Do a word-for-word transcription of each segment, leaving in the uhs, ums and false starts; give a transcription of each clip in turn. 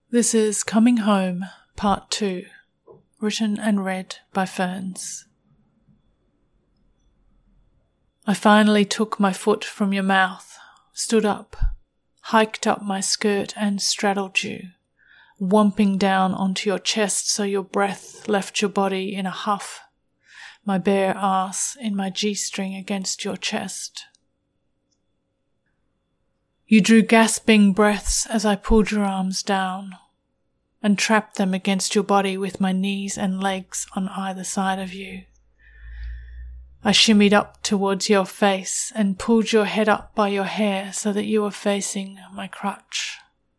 This is Coming Home, Part two, written and read by Ferns. I finally took my foot from your mouth, stood up, hiked up my skirt and straddled you, whomping down onto your chest so your breath left your body in a huff, my bare ass in my G-string against your chest. You drew gasping breaths as I pulled your arms down and trapped them against your body with my knees and legs on either side of you. I shimmied up towards your face and pulled your head up by your hair so that you were facing my crutch.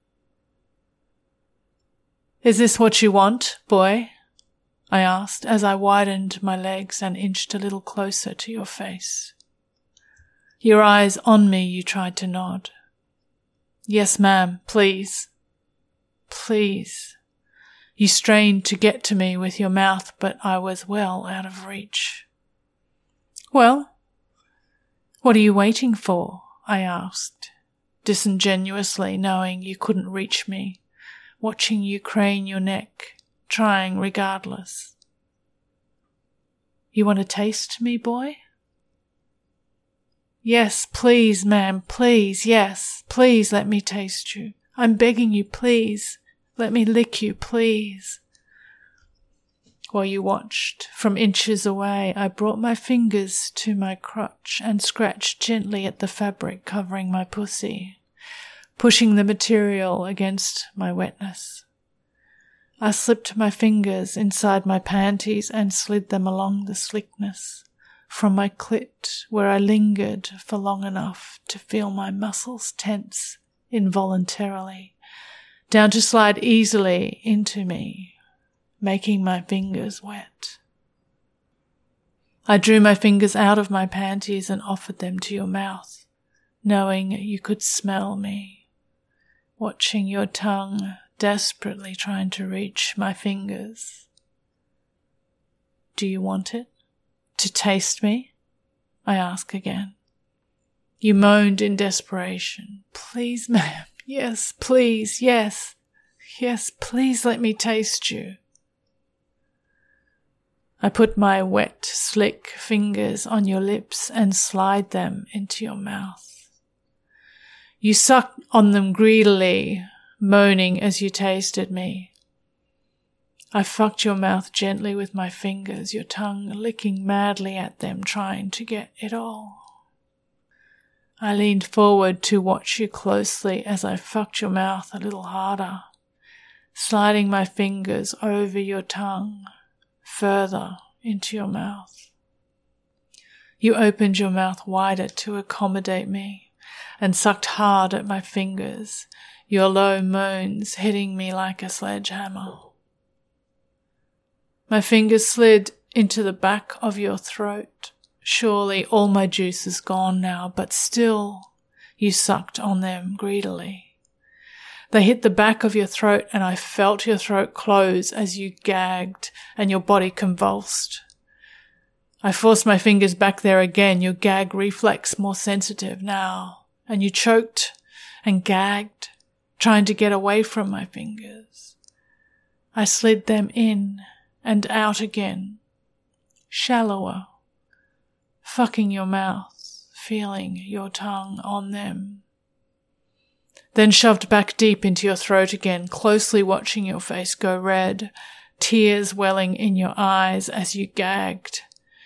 "Is this what you want, boy?" I asked as I widened my legs and inched a little closer to your face. Your eyes on me, you tried to nod. "Yes, ma'am, please. Please." You strained to get to me with your mouth, but I was well out of reach. "Well, what are you waiting for?" I asked, disingenuously knowing you couldn't reach me, watching you crane your neck, trying regardless. "You want to taste me, boy?" "Yes, please, ma'am, please, yes, please let me taste you. I'm begging you, please, let me lick you, please." While you watched, from inches away, I brought my fingers to my crotch and scratched gently at the fabric covering my pussy, pushing the material against my wetness. I slipped my fingers inside my panties and slid them along the slickness, from my clit where I lingered for long enough to feel my muscles tense involuntarily, down to slide easily into me, making my fingers wet. I drew my fingers out of my panties and offered them to your mouth, knowing you could smell me, watching your tongue desperately trying to reach my fingers. "Do you want it? To taste me?" I asked again. You moaned in desperation. "Please, ma'am, yes, please, yes, yes, please let me taste you." I put my wet, slick fingers on your lips and slid them into your mouth. You sucked on them greedily, moaning as you tasted me. I fucked your mouth gently with my fingers, your tongue licking madly at them, trying to get it all. I leaned forward to watch you closely as I fucked your mouth a little harder, sliding my fingers over your tongue, further into your mouth. You opened your mouth wider to accommodate me and sucked hard at my fingers, your low moans hitting me like a sledgehammer. My fingers slid into the back of your throat. Surely all my juice is gone now, but still you sucked on them greedily. They hit the back of your throat and I felt your throat close as you gagged and your body convulsed. I forced my fingers back there again, your gag reflex more sensitive now, and you choked and gagged, trying to get away from my fingers. I slid them in and out again, shallower, fucking your mouth, feeling your tongue on them. Then shoved back deep into your throat again, closely watching your face go red, tears welling in your eyes as you gagged.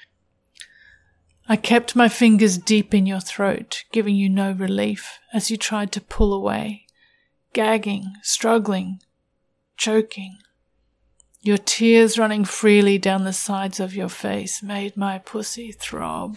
I kept my fingers deep in your throat, giving you no relief as you tried to pull away, gagging, struggling, choking. Your tears running freely down the sides of your face made my pussy throb.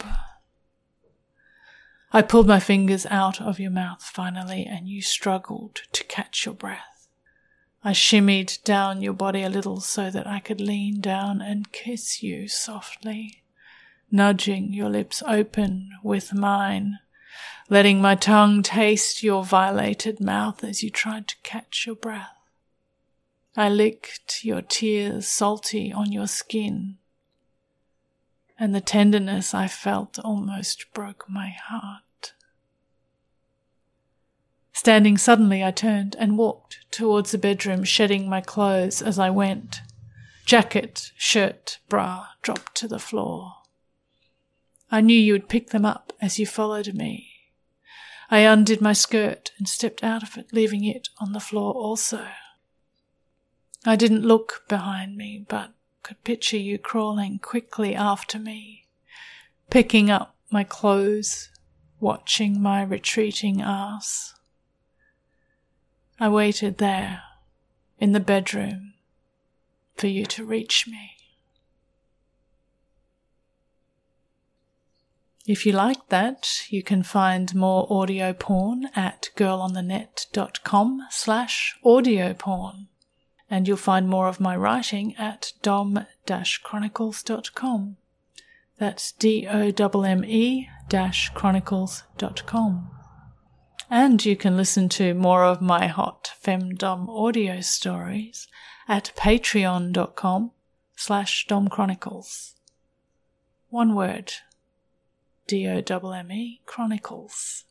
I pulled my fingers out of your mouth finally, and you struggled to catch your breath. I shimmied down your body a little so that I could lean down and kiss you softly, nudging your lips open with mine, letting my tongue taste your violated mouth as you tried to catch your breath. I licked your tears salty on your skin, and the tenderness I felt almost broke my heart. Standing suddenly, I turned and walked towards the bedroom, shedding my clothes as I went. Jacket, shirt, bra dropped to the floor. I knew you would pick them up as you followed me. I undid my skirt and stepped out of it, leaving it on the floor also. I didn't look behind me, but could picture you crawling quickly after me, picking up my clothes, watching my retreating ass. I waited there, in the bedroom, for you to reach me. If you like that, you can find more audio porn at girlonthenet.com slash audio porn. And you'll find more of my writing at dom dash chronicles dot com. That's D O M M E dash chronicles dot com. And you can listen to more of my hot femdom audio stories at patreon.com slash domchronicles. One word. D O M M E Chronicles.